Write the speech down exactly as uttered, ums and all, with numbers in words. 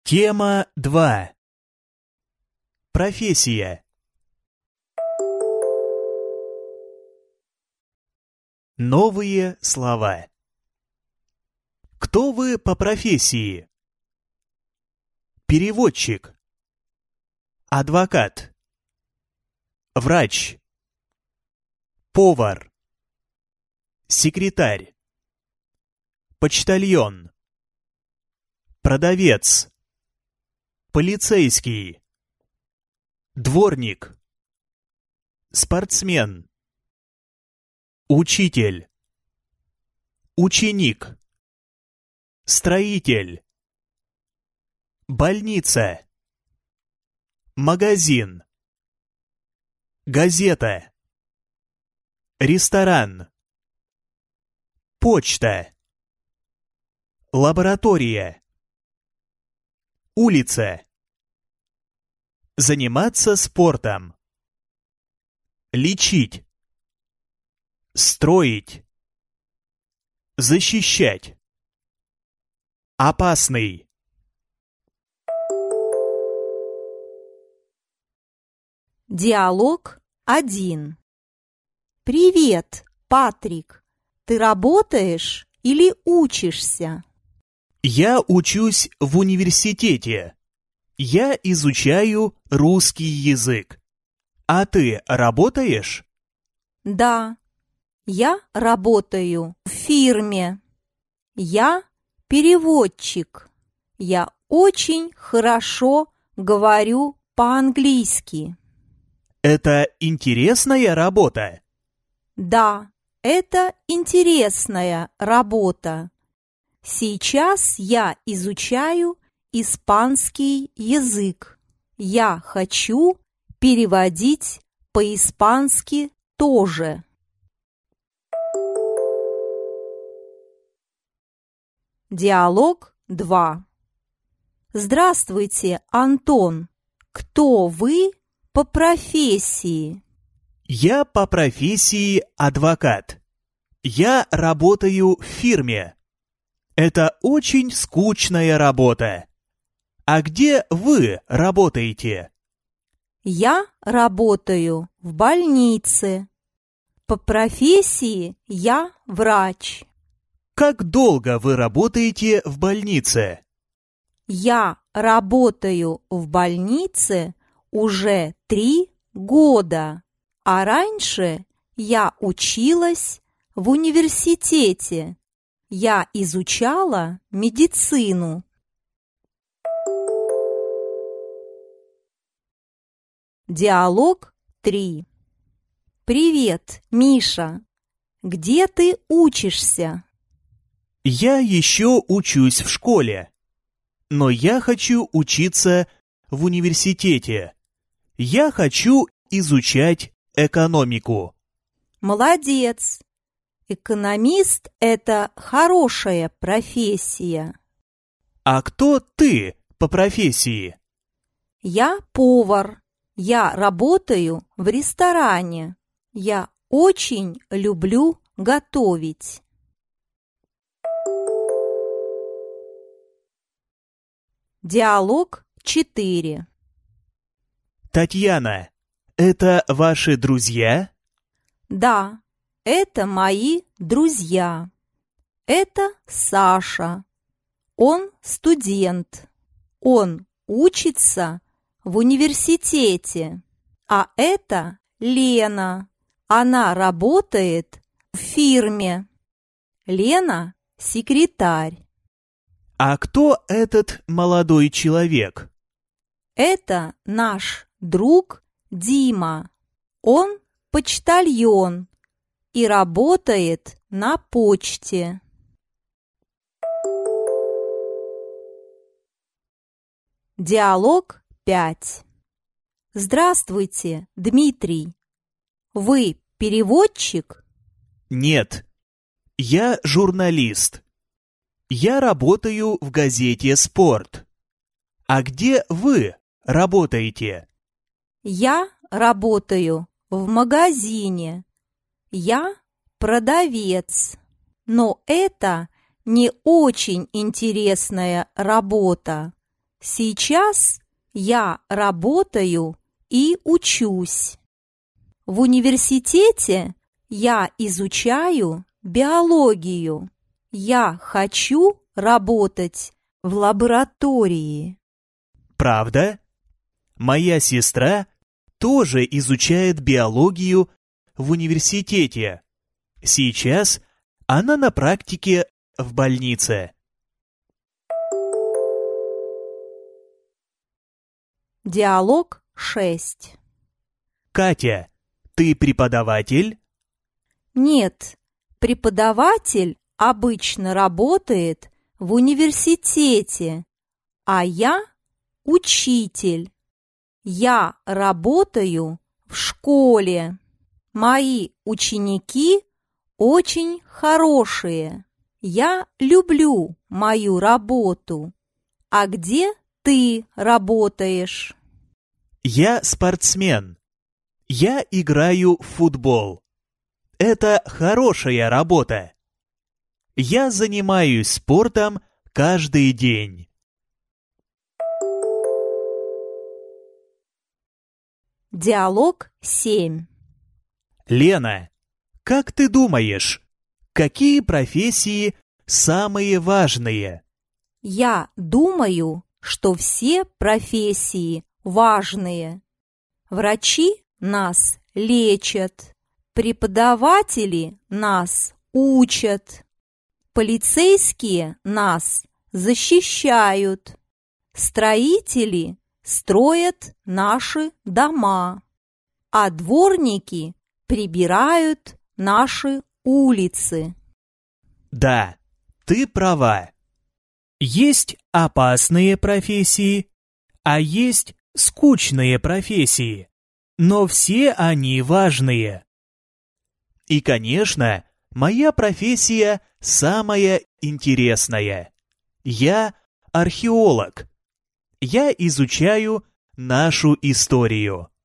Тема два. Профессия. Новые слова. Кто вы по профессии? Переводчик. Адвокат. Врач. Повар. Секретарь. Почтальон. Продавец. Полицейский. Дворник. Спортсмен. Учитель. Ученик. Строитель. Больница. Магазин. Газета. Ресторан. Почта. Лаборатория. Улица. Заниматься спортом. Лечить. Строить. Защищать. Опасный. Диалог один. Привет, Патрик. Ты работаешь или учишься? Я учусь в университете. Я изучаю русский язык. А ты работаешь? Да, я работаю в фирме. Я переводчик. Я очень хорошо говорю по-английски. Это интересная работа? Да, это интересная работа. Сейчас я изучаю испанский язык. Я хочу переводить по-испански тоже. Диалог два. Здравствуйте, Антон. Кто вы по профессии? Я по профессии адвокат. Я работаю в фирме. Это очень скучная работа. А где вы работаете? Я работаю в больнице. По профессии я врач. Как долго вы работаете в больнице? Я работаю в больнице уже три года, а раньше я училась в университете. Я изучала медицину. Диалог три. Привет, Миша. Где ты учишься? Я еще учусь в школе. Но я хочу учиться в университете. Я хочу изучать экономику. Молодец. Экономист – это хорошая профессия. А кто ты по профессии? Я повар. Я работаю в ресторане. Я очень люблю готовить. Диалог четыре. Татьяна, это ваши друзья? Да, это мои друзья. Это Саша. Он студент. Он учится в университете. А это Лена. Она работает в фирме. Лена – секретарь. А кто этот молодой человек? Это наш друг Дима. Он почтальон и работает на почте. Диалог пять. Здравствуйте, Дмитрий. Вы переводчик? Нет, я журналист. Я работаю в газете «Спорт». А где вы работаете? Я работаю в магазине. Я продавец. Но это не очень интересная работа. Сейчас я работаю и учусь. В университете я изучаю биологию. Я хочу работать в лаборатории. Правда? Моя сестра тоже изучает биологию в университете. Сейчас она на практике в больнице. Диалог шесть. Катя, ты преподаватель? Нет, преподаватель обычно работает в университете, а я учитель. Я работаю в школе. Мои ученики очень хорошие. Я люблю мою работу. А где ты работаешь? Я спортсмен. Я играю в футбол. Это хорошая работа. Я занимаюсь спортом каждый день. Диалог семь. Лена, как ты думаешь, какие профессии самые важные? Я думаю, что все профессии важные. Врачи нас лечат, преподаватели нас учат, полицейские нас защищают, строители строят наши дома, а дворники прибирают наши улицы. Да, ты права. Есть опасные профессии, а есть скучные профессии, но все они важные. И, конечно, моя профессия самая интересная. Я археолог. Я изучаю нашу историю.